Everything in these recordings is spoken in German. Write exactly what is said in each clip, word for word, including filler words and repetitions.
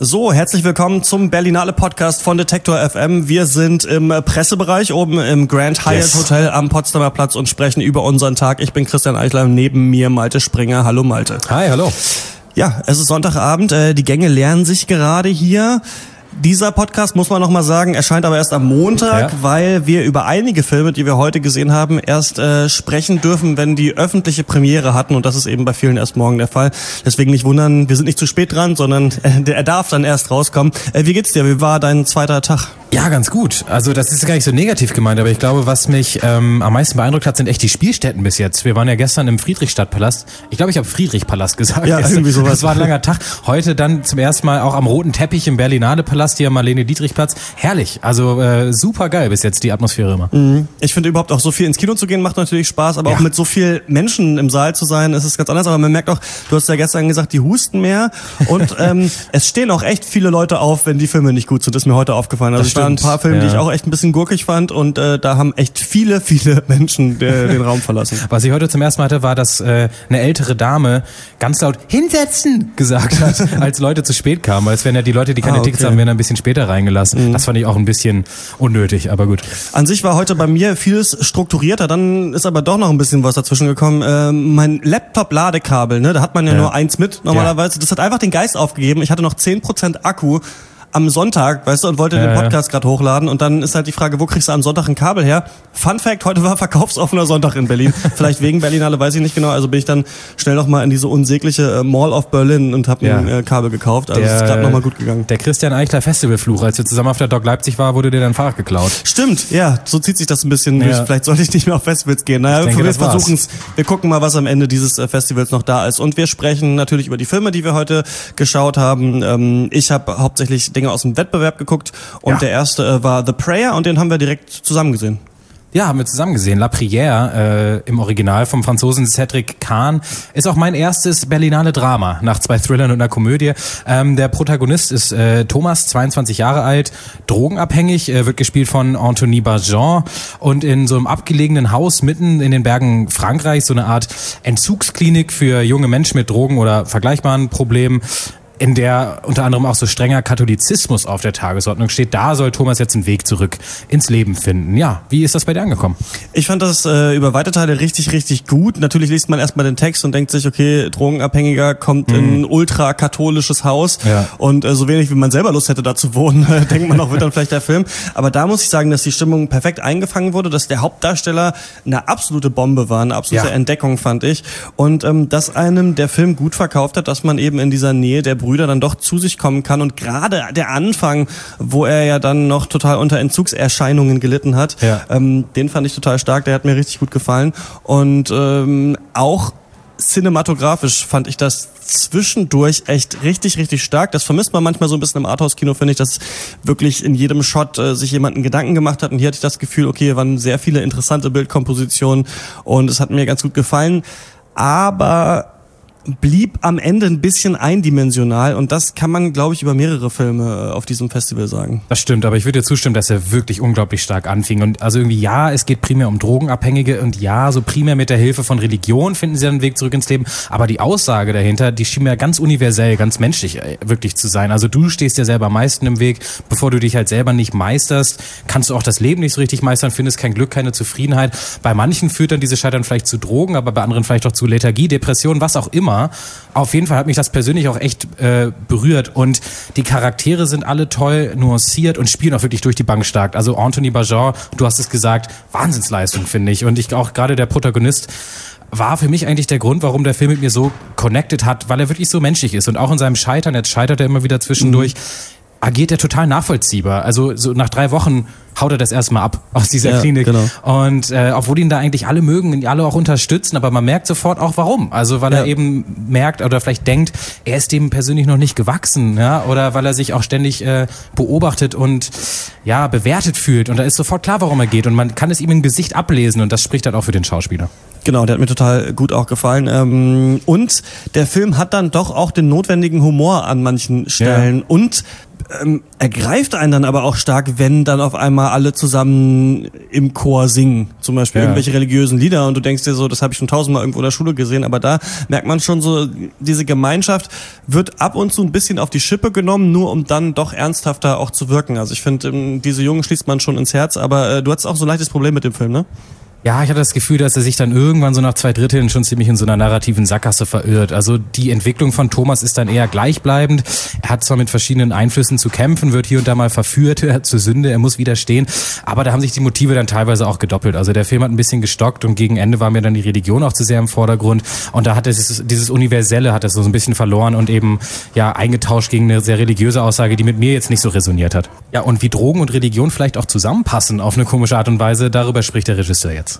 So, herzlich willkommen zum Berlinale Podcast von Detektor F M. Wir sind im Pressebereich oben im Grand Hyatt yes. Hotel am Potsdamer Platz und sprechen über unseren Tag. Ich bin Christian Eichler, neben mir Malte Springer. Hallo Malte. Hi, hallo. Ja, es ist Sonntagabend, die Gänge leeren sich gerade hier. Dieser Podcast, muss man noch mal sagen, erscheint aber erst am Montag, ja. weil wir über einige Filme, die wir heute gesehen haben, erst äh, sprechen dürfen, wenn die öffentliche Premiere hatten. Und das ist eben bei vielen erst morgen der Fall. Deswegen nicht wundern, wir sind nicht zu spät dran, sondern äh, er darf dann erst rauskommen. Äh, wie geht's dir? Wie war dein zweiter Tag? Ja, ganz gut. Also das ist gar nicht so negativ gemeint, aber ich glaube, was mich ähm, am meisten beeindruckt hat, sind echt die Spielstätten bis jetzt. Wir waren ja gestern im Friedrichstadtpalast. Ich glaube, ich habe Friedrichpalast gesagt. Ja, irgendwie sowas. Das war ein langer Tag. Heute dann zum ersten Mal auch am roten Teppich im Berlinale Palast, hier am Marlene-Dietrich-Platz. Herrlich. Also äh, super geil bis jetzt die Atmosphäre immer. Mhm. Ich finde überhaupt auch so viel ins Kino zu gehen macht natürlich Spaß, aber ja. auch mit so viel Menschen im Saal zu sein, ist es ganz anders. Aber man merkt auch, du hast ja gestern gesagt, die husten mehr und ähm, es stehen auch echt viele Leute auf, wenn die Filme nicht gut sind. Das ist mir heute aufgefallen. Also es waren ein paar Filme, ja. die ich auch echt ein bisschen gurkig fand und äh, da haben echt viele, viele Menschen äh, den Raum verlassen. Was ich heute zum ersten Mal hatte, war, dass äh, eine ältere Dame ganz laut hinsetzen gesagt hat, als Leute zu spät kamen. Weil es werden ja die Leute, die keine ah, okay. Tickets haben, werden ein bisschen später reingelassen. Mhm. Das fand ich auch ein bisschen unnötig, aber gut. An sich war heute bei mir vieles strukturierter, dann ist aber doch noch ein bisschen was dazwischen gekommen. Äh, mein Laptop-Ladekabel, ne, da hat man ja, ja nur eins mit normalerweise. Ja. Das hat einfach den Geist aufgegeben. Ich hatte noch zehn Prozent Akku am Sonntag, weißt du, und wollte ja, den Podcast ja. gerade hochladen und dann ist halt die Frage, wo kriegst du am Sonntag ein Kabel her? Fun Fact, heute war verkaufsoffener Sonntag in Berlin. Vielleicht wegen Berlinale, weiß ich nicht genau. Also bin ich dann schnell nochmal in diese unsägliche Mall of Berlin und habe ja. ein äh, Kabel gekauft. Also der, ist gerade nochmal gut gegangen. Der Christian Eichler Festivalfluch, als wir zusammen auf der Doc Leipzig waren, wurde dir dein Fahrrad geklaut. Stimmt, ja, so zieht sich das ein bisschen ja. durch. Vielleicht sollte ich nicht mehr auf Festivals gehen. Naja, denke, wir versuchen es. Wir gucken mal, was am Ende dieses äh, Festivals noch da ist. Und wir sprechen natürlich über die Filme, die wir heute geschaut haben. Ähm, ich habe hauptsächlich Dinge aus dem Wettbewerb geguckt und ja. der erste äh, war The Prayer und den haben wir direkt zusammen gesehen. Ja, haben wir zusammen gesehen. La Prière äh, im Original vom Franzosen Cédric Kahn ist auch mein erstes Berlinale Drama nach zwei Thrillern und einer Komödie. Ähm, der Protagonist ist äh, Thomas, zweiundzwanzig Jahre alt, drogenabhängig, äh, wird gespielt von Anthony Barjean und in so einem abgelegenen Haus mitten in den Bergen Frankreichs, so eine Art Entzugsklinik für junge Menschen mit Drogen oder vergleichbaren Problemen, in der unter anderem auch so strenger Katholizismus auf der Tagesordnung steht. Da soll Thomas jetzt einen Weg zurück ins Leben finden. Ja, wie ist das bei dir angekommen? Ich fand das äh, über weite Teile richtig, richtig gut. Natürlich liest man erstmal den Text und denkt sich, okay, Drogenabhängiger kommt mhm. in ein ultrakatholisches Haus ja. und äh, so wenig wie man selber Lust hätte, da zu wohnen, denkt man auch, wird dann vielleicht der Film. Aber da muss ich sagen, dass die Stimmung perfekt eingefangen wurde, dass der Hauptdarsteller eine absolute Bombe war, eine absolute ja. Entdeckung, fand ich. Und ähm, dass einem der Film gut verkauft hat, dass man eben in dieser Nähe der Brüder dann doch zu sich kommen kann und gerade der Anfang, wo er ja dann noch total unter Entzugserscheinungen gelitten hat, ja. ähm, den fand ich total stark, der hat mir richtig gut gefallen und ähm, auch cinematografisch fand ich das zwischendurch echt richtig, richtig stark. Das vermisst man manchmal so ein bisschen im Arthouse-Kino, finde ich, dass wirklich in jedem Shot äh, sich jemand einen Gedanken gemacht hat und hier hatte ich das Gefühl, okay, hier waren sehr viele interessante Bildkompositionen und es hat mir ganz gut gefallen, aber blieb am Ende ein bisschen eindimensional und das kann man, glaube ich, über mehrere Filme auf diesem Festival sagen. Das stimmt, aber ich würde dir zustimmen, dass er wirklich unglaublich stark anfing und also irgendwie ja, es geht primär um Drogenabhängige und ja, so primär mit der Hilfe von Religion finden sie einen Weg zurück ins Leben, aber die Aussage dahinter, die schien mir ganz universell, ganz menschlich wirklich zu sein. Also du stehst dir selber am meisten im Weg, bevor du dich halt selber nicht meisterst, kannst du auch das Leben nicht so richtig meistern, findest kein Glück, keine Zufriedenheit. Bei manchen führt dann diese Scheitern vielleicht zu Drogen, aber bei anderen vielleicht auch zu Lethargie, Depression, was auch immer. Auf jeden Fall hat mich das persönlich auch echt äh, berührt und die Charaktere sind alle toll nuanciert und spielen auch wirklich durch die Bank stark. Also Anthony Barjean, du hast es gesagt, Wahnsinnsleistung, finde ich. Und ich auch gerade der Protagonist war für mich eigentlich der Grund, warum der Film mit mir so connected hat, weil er wirklich so menschlich ist und auch in seinem Scheitern, jetzt scheitert er immer wieder zwischendurch, mhm. agiert er total nachvollziehbar. Also so nach drei Wochen haut er das erstmal ab aus dieser ja, Klinik. Genau. Und äh, obwohl ihn da eigentlich alle mögen, ihn alle auch unterstützen, aber man merkt sofort auch warum. Also weil ja. er eben merkt oder vielleicht denkt, er ist dem persönlich noch nicht gewachsen, ja, oder weil er sich auch ständig äh, beobachtet und ja bewertet fühlt. Und da ist sofort klar, warum er geht. Und man kann es ihm im Gesicht ablesen und das spricht halt auch für den Schauspieler. Genau, der hat mir total gut auch gefallen. Und der Film hat dann doch auch den notwendigen Humor an manchen Stellen. Ja. Und ähm, ergreift einen dann aber auch stark, wenn dann auf einmal alle zusammen im Chor singen, zum Beispiel ja. irgendwelche religiösen Lieder und du denkst dir so, das habe ich schon tausendmal irgendwo in der Schule gesehen, aber da merkt man schon so, diese Gemeinschaft wird ab und zu ein bisschen auf die Schippe genommen, nur um dann doch ernsthafter auch zu wirken. Also ich finde, diese Jungen schließt man schon ins Herz, aber äh, du hattest auch so ein leichtes Problem mit dem Film, ne? Ja, ich hatte das Gefühl, dass er sich dann irgendwann so nach zwei Dritteln schon ziemlich in so einer narrativen Sackgasse verirrt. Also die Entwicklung von Thomas ist dann eher gleichbleibend. Er hat zwar mit verschiedenen Einflüssen zu kämpfen, wird hier und da mal verführt zur Sünde, er muss widerstehen. Aber da haben sich die Motive dann teilweise auch gedoppelt. Also der Film hat ein bisschen gestockt und gegen Ende war mir dann die Religion auch zu sehr im Vordergrund. Und da hat es dieses, dieses Universelle hat es so ein bisschen verloren und eben ja eingetauscht gegen eine sehr religiöse Aussage, die mit mir jetzt nicht so resoniert hat. Ja, und wie Drogen und Religion vielleicht auch zusammenpassen auf eine komische Art und Weise, darüber spricht der Regisseur jetzt.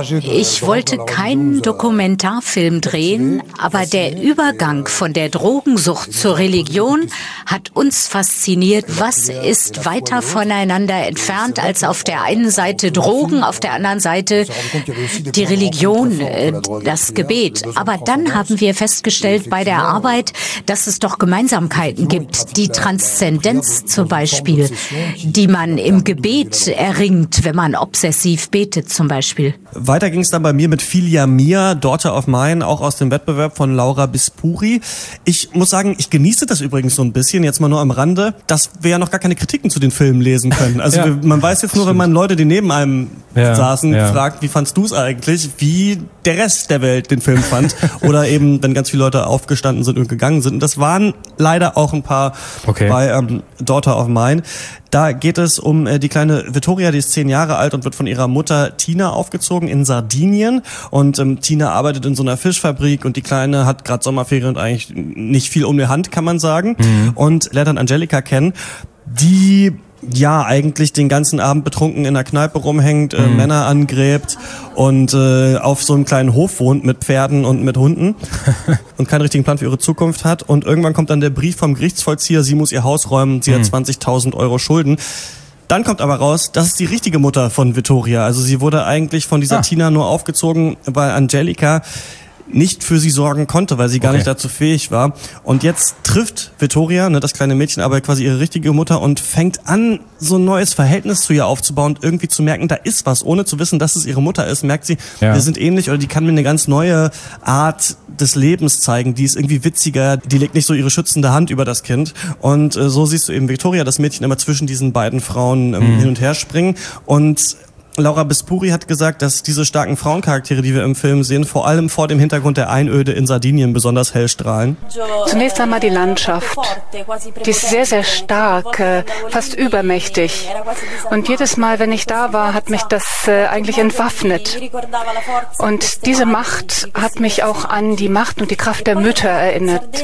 Ich wollte keinen Dokumentarfilm drehen, aber der Übergang von der Drogensucht zur Religion hat uns fasziniert. Was ist weiter voneinander entfernt als auf der einen Seite Drogen, auf der anderen Seite die Religion, das Gebet. Aber dann haben wir festgestellt bei der Arbeit, dass es doch Gemeinsamkeiten gibt. Die Transzendenz zum Beispiel, die man im Gebet erringt, wenn man obsessiv betet zum Beispiel. Weiter ging es dann bei mir mit Filia Mia, Daughter of Mine, auch aus dem Wettbewerb von Laura Bispuri. Ich muss sagen, ich genieße das übrigens so ein bisschen, jetzt mal nur am Rande, dass wir ja noch gar keine Kritiken zu den Filmen lesen können. Also ja, wir, man weiß jetzt nur, wenn man Leute, die neben einem ja, saßen, ja. fragt, wie fandst du es eigentlich, wie der Rest der Welt den Film fand. Oder eben, wenn ganz viele Leute aufgestanden sind und gegangen sind. Und das waren leider auch ein paar okay. bei ähm, Daughter of Mine. Da geht es um äh, die kleine Vittoria, die ist zehn Jahre alt und wird von ihrer Mutter Tina aufgezogen in Sardinien. Und ähm, Tina arbeitet in so einer Fischfabrik und die Kleine hat gerade Sommerferien und eigentlich nicht viel um die Hand, kann man sagen. Mhm. Und lernt dann Angelika kennen, die ja eigentlich den ganzen Abend betrunken in der Kneipe rumhängt, äh, mhm. Männer angräbt und äh, auf so einem kleinen Hof wohnt mit Pferden und mit Hunden und keinen richtigen Plan für ihre Zukunft hat. Und irgendwann kommt dann der Brief vom Gerichtsvollzieher, sie muss ihr Haus räumen, sie mhm. hat zwanzigtausend Euro Schulden. Dann kommt aber raus, das ist die richtige Mutter von Vittoria. Also sie wurde eigentlich von dieser ah. Tina nur aufgezogen, weil Angelika nicht für sie sorgen konnte, weil sie gar okay. nicht dazu fähig war. Und jetzt trifft Vittoria, ne, das kleine Mädchen, aber quasi ihre richtige Mutter und fängt an, so ein neues Verhältnis zu ihr aufzubauen und irgendwie zu merken, da ist was. Ohne zu wissen, dass es ihre Mutter ist, merkt sie, ja. wir sind ähnlich oder die kann mir eine ganz neue Art des Lebens zeigen. Die ist irgendwie witziger, die legt nicht so ihre schützende Hand über das Kind. Und äh, so siehst du eben Vittoria, das Mädchen, immer zwischen diesen beiden Frauen ähm, mhm. hin und her springen. Und Laura Bispuri hat gesagt, dass diese starken Frauencharaktere, die wir im Film sehen, vor allem vor dem Hintergrund der Einöde in Sardinien besonders hell strahlen. Zunächst einmal die Landschaft. Die ist sehr, sehr stark, fast übermächtig. Und jedes Mal, wenn ich da war, hat mich das eigentlich entwaffnet. Und diese Macht hat mich auch an die Macht und die Kraft der Mütter erinnert.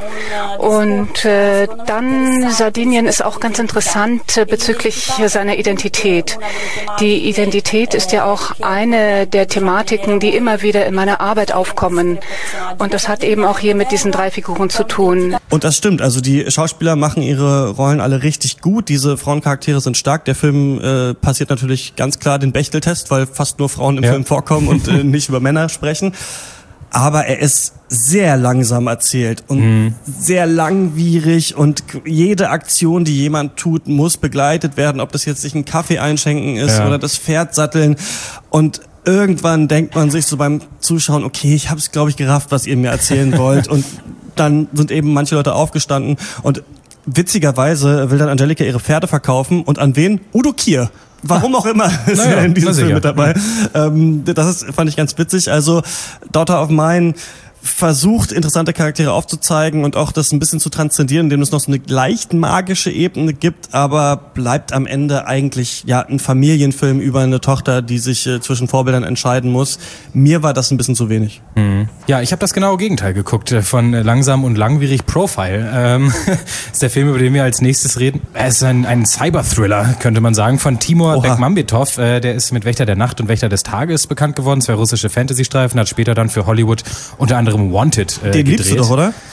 Und äh, dann, Sardinien ist auch ganz interessant bezüglich seiner Identität. Die Identität ist ja auch eine der Thematiken, die immer wieder in meiner Arbeit aufkommen. Und das hat eben auch hier mit diesen drei Figuren zu tun. Und das stimmt. Also die Schauspieler machen ihre Rollen alle richtig gut. Diese Frauencharaktere sind stark. Der Film äh, passiert natürlich ganz klar den Bechteltest, weil fast nur Frauen im ja. Film vorkommen und äh, nicht über Männer sprechen. Aber er ist sehr langsam erzählt und mhm. sehr langwierig und jede Aktion, die jemand tut, muss begleitet werden, ob das jetzt sich einen Kaffee einschenken ist ja. oder das Pferd satteln. Und irgendwann denkt man sich so beim Zuschauen, okay, ich habe es, glaube ich, gerafft, was ihr mir erzählen wollt. Und dann sind eben manche Leute aufgestanden und witzigerweise will dann Angelika ihre Pferde verkaufen und an wen? Udo Kier. Warum auch immer ist naja, er in diesem Film mit dabei. Ähm, das ist, fand ich ganz witzig. Also Daughter of Mine versucht, interessante Charaktere aufzuzeigen und auch das ein bisschen zu transzendieren, indem es noch so eine leicht magische Ebene gibt, aber bleibt am Ende eigentlich ja ein Familienfilm über eine Tochter, die sich äh, zwischen Vorbildern entscheiden muss. Mir war das ein bisschen zu wenig. Mhm. Ja, ich habe das genaue Gegenteil geguckt von Langsam und langwierig Profile. Ähm, ist der Film, über den wir als nächstes reden. Es ist ein, ein Cyber-Thriller, könnte man sagen, von Timur Bekmambetov. Äh, der ist mit Wächter der Nacht und Wächter des Tages bekannt geworden. Zwei russische Fantasy-Streifen, hat später dann für Hollywood unter anderem Wanted äh, Den gedreht. liebst du doch, oder?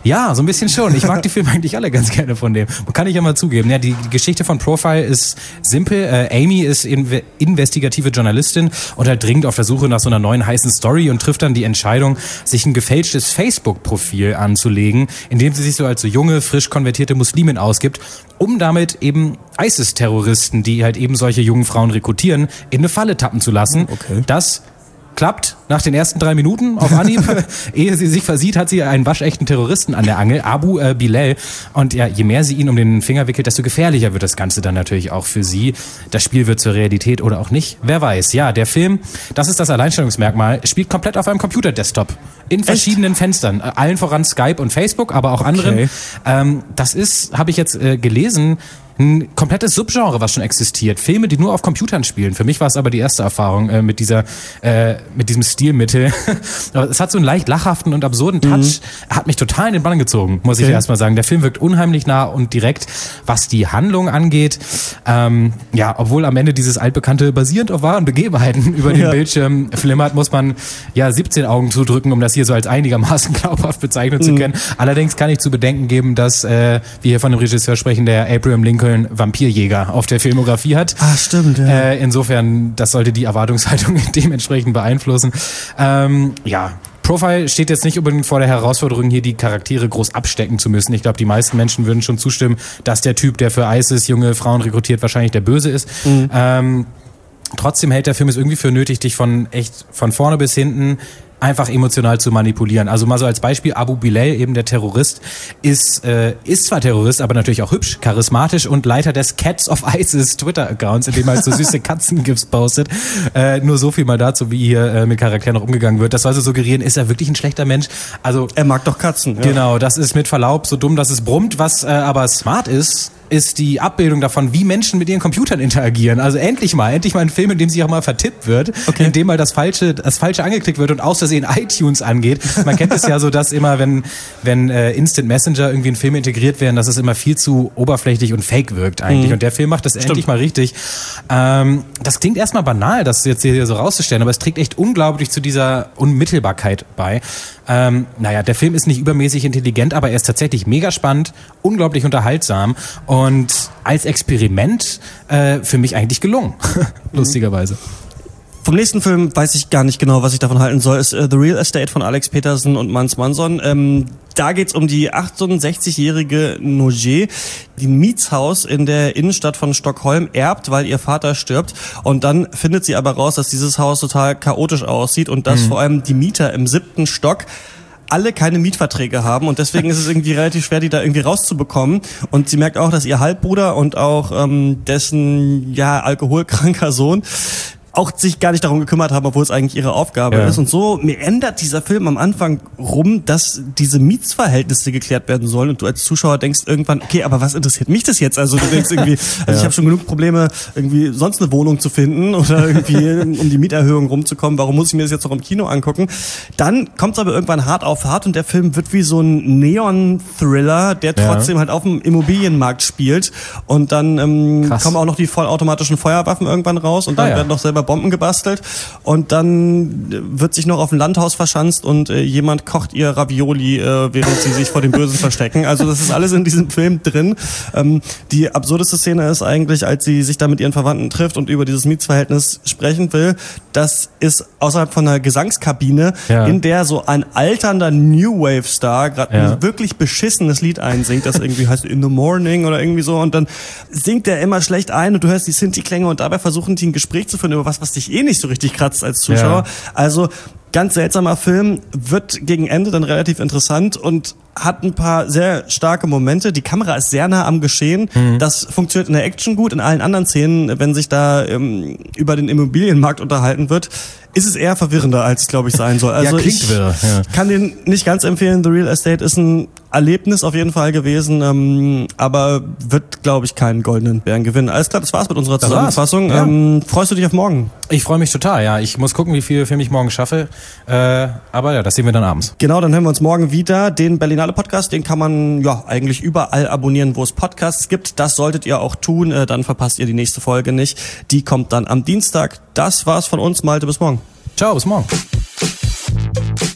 Ja, so ein bisschen schon. Ich mag die Filme eigentlich alle ganz gerne von dem. Kann ich ja mal zugeben. Ja, die, die Geschichte von Profile ist simpel. Äh, Amy ist in, investigative Journalistin und halt dringend auf der Suche nach so einer neuen heißen Story und trifft dann die Entscheidung, sich ein gefälschtes Facebook-Profil anzulegen, in dem sie sich so als so junge, frisch konvertierte Muslimin ausgibt, um damit eben ISIS-Terroristen, die halt eben solche jungen Frauen rekrutieren, in eine Falle tappen zu lassen. Okay. Das klappt nach den ersten drei Minuten auf Anhieb. Ehe sie sich versieht, hat sie einen waschechten Terroristen an der Angel, Abu äh, Bilal. Und ja, je mehr sie ihn um den Finger wickelt, desto gefährlicher wird das Ganze dann natürlich auch für sie. Das Spiel wird zur Realität oder auch nicht. Wer weiß. Ja, der Film, das ist das Alleinstellungsmerkmal, spielt komplett auf einem Computer-Desktop. In verschiedenen Echt? Fenstern. Allen voran Skype und Facebook, aber auch okay. anderen. Ähm, das ist, habe ich jetzt äh, gelesen, ein komplettes Subgenre, was schon existiert. Filme, die nur auf Computern spielen. Für mich war es aber die erste Erfahrung äh, mit dieser, äh, mit diesem Stilmittel. Aber es hat so einen leicht lachhaften und absurden Touch. Mhm. Hat mich total in den Bann gezogen, muss okay. ich erstmal sagen. Der Film wirkt unheimlich nah und direkt, was die Handlung angeht. Ähm, ja, obwohl am Ende dieses altbekannte basierend auf wahren Begebenheiten über den ja. Bildschirm flimmert, muss man ja siebzehn Augen zudrücken, um das hier so als einigermaßen glaubhaft bezeichnen mhm. zu können. Allerdings kann ich zu bedenken geben, dass äh, wir hier von dem Regisseur sprechen, der Abraham Lincoln Vampirjäger auf der Filmografie hat. Ah, stimmt, ja. Äh, insofern, das sollte die Erwartungshaltung dementsprechend beeinflussen. Ähm, ja, Profile steht jetzt nicht unbedingt vor der Herausforderung, hier die Charaktere groß abstecken zu müssen. Ich glaube, die meisten Menschen würden schon zustimmen, dass der Typ, der für ISIS junge Frauen rekrutiert, wahrscheinlich der Böse ist. Mhm. Ähm, trotzdem hält der Film es irgendwie für nötig, dich von echt von vorne bis hinten einfach emotional zu manipulieren. Also mal so als Beispiel, Abu Bilal, eben der Terrorist, ist äh, ist zwar Terrorist, aber natürlich auch hübsch, charismatisch und Leiter des Cats of ISIS Twitter-Accounts, in dem er halt so süße Katzengifs postet. Äh, nur so viel mal dazu, wie hier äh, mit Charakteren noch umgegangen wird. Das soll so suggerieren, ist er wirklich ein schlechter Mensch? Also er mag doch Katzen. Ja. Genau, das ist mit Verlaub so dumm, dass es brummt. Was äh, aber smart ist, ist die Abbildung davon, wie Menschen mit ihren Computern interagieren. Also endlich mal, endlich mal ein Film, in dem sich auch mal vertippt wird, okay. in dem mal das Falsche, das Falsche angeklickt wird und aus Versehen iTunes angeht. Man kennt es ja so, dass immer, wenn, wenn äh, Instant Messenger irgendwie in Filme integriert werden, dass es immer viel zu oberflächlich und fake wirkt eigentlich. Mhm. Und der Film macht das Stimmt. endlich mal richtig. Ähm, das klingt erstmal banal, das jetzt hier so rauszustellen, aber es trägt echt unglaublich zu dieser Unmittelbarkeit bei. Ähm, naja, der Film ist nicht übermäßig intelligent, aber er ist tatsächlich mega spannend, unglaublich unterhaltsam und als Experiment äh, für mich eigentlich gelungen, lustigerweise. Vom nächsten Film weiß ich gar nicht genau, was ich davon halten soll. Ist äh, The Real Estate von Alex Peterson und Mans Manson. Ähm, da geht's um die achtundsechzigjährige Noje, die ein Mietshaus in der Innenstadt von Stockholm erbt, weil ihr Vater stirbt. Und dann findet sie aber raus, dass dieses Haus total chaotisch aussieht und dass mhm. vor allem die Mieter im siebten Stock alle keine Mietverträge haben und deswegen ist es irgendwie relativ schwer, die da irgendwie rauszubekommen. Und sie merkt auch, dass ihr Halbbruder und auch ähm, dessen ja alkoholkranker Sohn auch sich gar nicht darum gekümmert haben, obwohl es eigentlich ihre Aufgabe ja. ist. Und so mir ändert dieser Film am Anfang rum, dass diese Mietsverhältnisse geklärt werden sollen und du als Zuschauer denkst irgendwann, okay, aber was interessiert mich das jetzt? Also du denkst irgendwie, also ja. ich habe schon genug Probleme, irgendwie sonst eine Wohnung zu finden oder irgendwie um die Mieterhöhung rumzukommen. Warum muss ich mir das jetzt noch im Kino angucken? Dann kommt es aber irgendwann hart auf hart und der Film wird wie so ein Neon-Thriller, der trotzdem ja. halt auf dem Immobilienmarkt spielt. Und dann ähm, kommen auch noch die vollautomatischen Feuerwaffen irgendwann raus und dann ah, ja. werden noch selber Bomben gebastelt und dann wird sich noch auf ein Landhaus verschanzt und äh, jemand kocht ihr Ravioli, äh, während sie sich vor dem Bösen verstecken. Also das ist alles in diesem Film drin. Ähm, die absurdeste Szene ist eigentlich, als sie sich da mit ihren Verwandten trifft und über dieses Mietsverhältnis sprechen will. Das ist außerhalb von einer Gesangskabine, ja. in der so ein alternder New Wave Star gerade ja. ein wirklich beschissenes Lied einsingt, das irgendwie heißt In the Morning oder irgendwie so und dann singt der immer schlecht ein und du hörst die Sinti-Klänge und dabei versuchen die ein Gespräch zu führen über was, was dich eh nicht so richtig kratzt als Zuschauer. Ja. Also ganz seltsamer Film, wird gegen Ende dann relativ interessant und hat ein paar sehr starke Momente. Die Kamera ist sehr nah am Geschehen. Mhm. Das funktioniert in der Action gut. In allen anderen Szenen, wenn sich da ähm, über den Immobilienmarkt unterhalten wird, ist es eher verwirrender, als es, glaube ich, sein soll. Also ja, klingt ich wirr, ja. kann den nicht ganz empfehlen. The Real Estate ist ein Erlebnis auf jeden Fall gewesen, ähm, aber wird, glaube ich, keinen goldenen Bären gewinnen. Alles klar, das war's mit unserer Zusammenfassung. Ja. Ähm, freust du dich auf morgen? Ich freue mich total, ja. Ich muss gucken, wie viele Filme ich morgen schaffe. Äh, aber ja, das sehen wir dann abends. Genau, dann hören wir uns morgen wieder. Den Berlinale Podcast, den kann man ja eigentlich überall abonnieren, wo es Podcasts gibt. Das solltet ihr auch tun, äh, dann verpasst ihr die nächste Folge nicht. Die kommt dann am Dienstag. Das war's von uns, Malte, bis morgen. Ciao, bis morgen.